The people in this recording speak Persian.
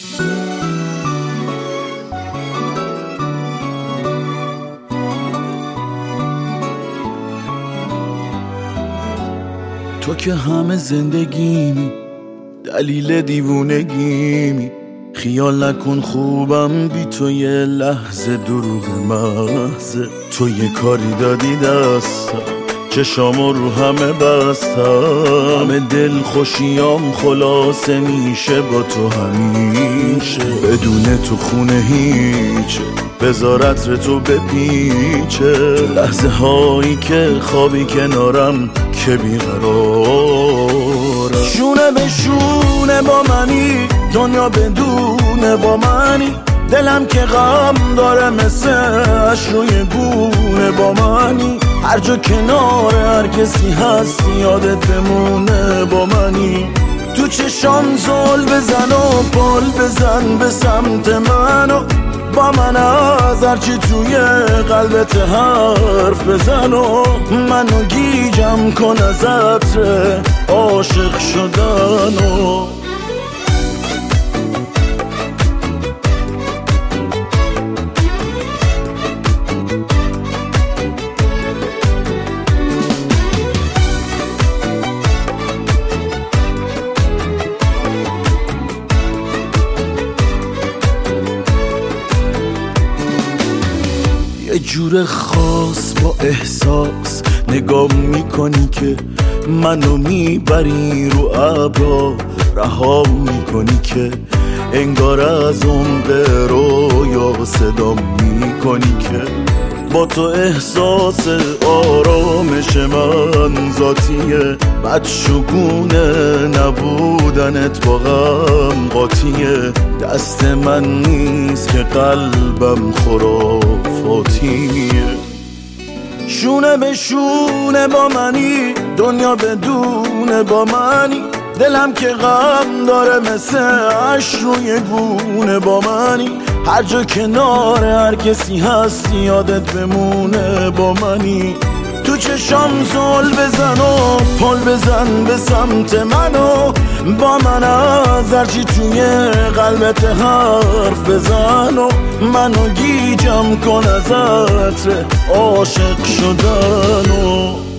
تو که همه زندگیمی، دلیل دیوونگیمی. خیال نکن خوبم بی تو یه لحظه، دروغ محضه. تو یه کاری دادی دستم، چشامو رو همه بستم. همه دل خوشیام خلاصه میشه با تو همیشه. بدون تو خونه هیچه، بذار عطر تو بپیچه. لحظه هایی که خوابی کنارم که بیقرارم. شونه به شونه با منی، دنیا بدونه با منی. دلم که غم داره مثل اش روی گونه با منی. هر جا کنار هر کسی هست یادت بمونه با منی. تو چشام زل بزن و پل بزن به سمت منو. با من از هرچی توی قلبت حرف بزن و منو گیجم کن از عطر عاشق شدن و یه جور خاص با احساس نگاه میکنی که منو میبری رو ابرا. رها میکنی که انگار از عمق رویا صدا میکنی که با تو احساس آرامش من ذاتیه. بدشگونه نبودنت با غم قاطیه. دست من نیست که قلبم خرافاتیه. شونه به شونه با منی، دنیا بدونه با منی. دلم که غم داره مثل اش روی گونه با منی. هر جا کنار هر کسی هست یادت بمونه با منی. تو چشام زل بزن و پل بزن به سمت منو. با من از هرچی توی قلبت حرف بزن و منو گیجم کن از عطر عاشق شدن و